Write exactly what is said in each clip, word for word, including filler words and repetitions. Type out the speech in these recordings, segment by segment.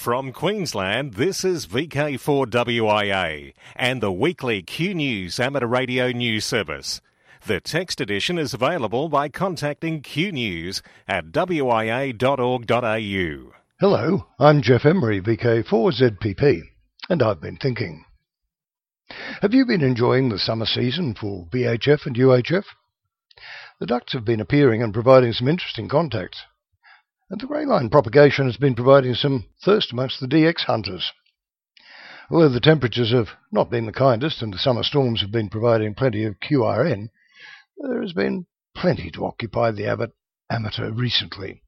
From Queensland, this is V K four W I A and the weekly Q News amateur radio news service. The text edition is available by contacting Q News at w i a dot org dot a u. Hello, I'm Jeff Emery, V K four Z P P, and I've been thinking. Have you been enjoying the summer season for V H F and U H F? The ducks have been appearing and providing some interesting contacts. And the grey line propagation has been providing some thirst amongst the D X hunters. Although the temperatures have not been the kindest and the summer storms have been providing plenty of Q R N, there has been plenty to occupy the amateur recently.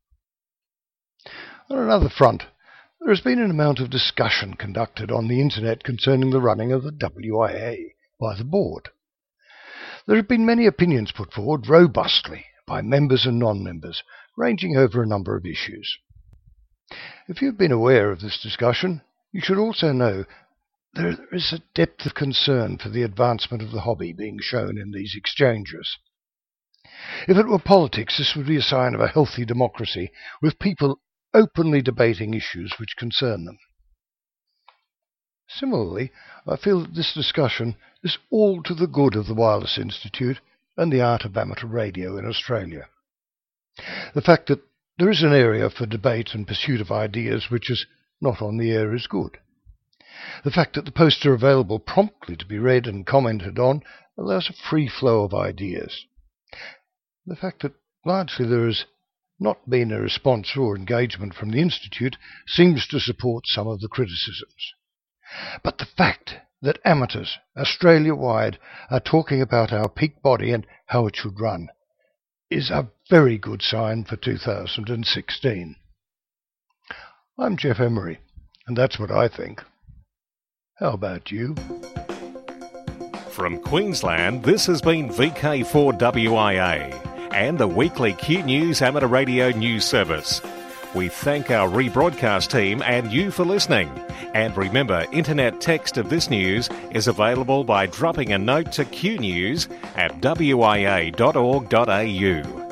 On another front, there has been an amount of discussion conducted on the internet concerning the running of the W I A by the board. There have been many opinions put forward robustly by members and non-members, ranging over a number of issues. If you've been aware of this discussion, you should also know there is a depth of concern for the advancement of the hobby being shown in these exchanges. If it were politics, this would be a sign of a healthy democracy, with people openly debating issues which concern them. Similarly, I feel that this discussion is all to the good of the Wireless Institute and the art of amateur radio in Australia. The fact that there is an area for debate and pursuit of ideas which is not on the air is good. The fact that the posts are available promptly to be read and commented on allows a free flow of ideas. The fact that largely there has not been a response or engagement from the Institute seems to support some of the criticisms. But the fact that amateurs, Australia-wide, are talking about our peak body and how it should run is a very good sign for two thousand sixteen. I'm Jeff Emery, and that's what I think. How about you? From Queensland, this has been V K four W I A and the weekly Q News amateur radio news service. We thank our rebroadcast team and you for listening. And remember, internet text of this news is available by dropping a note to Q News at w i a dot org dot a u.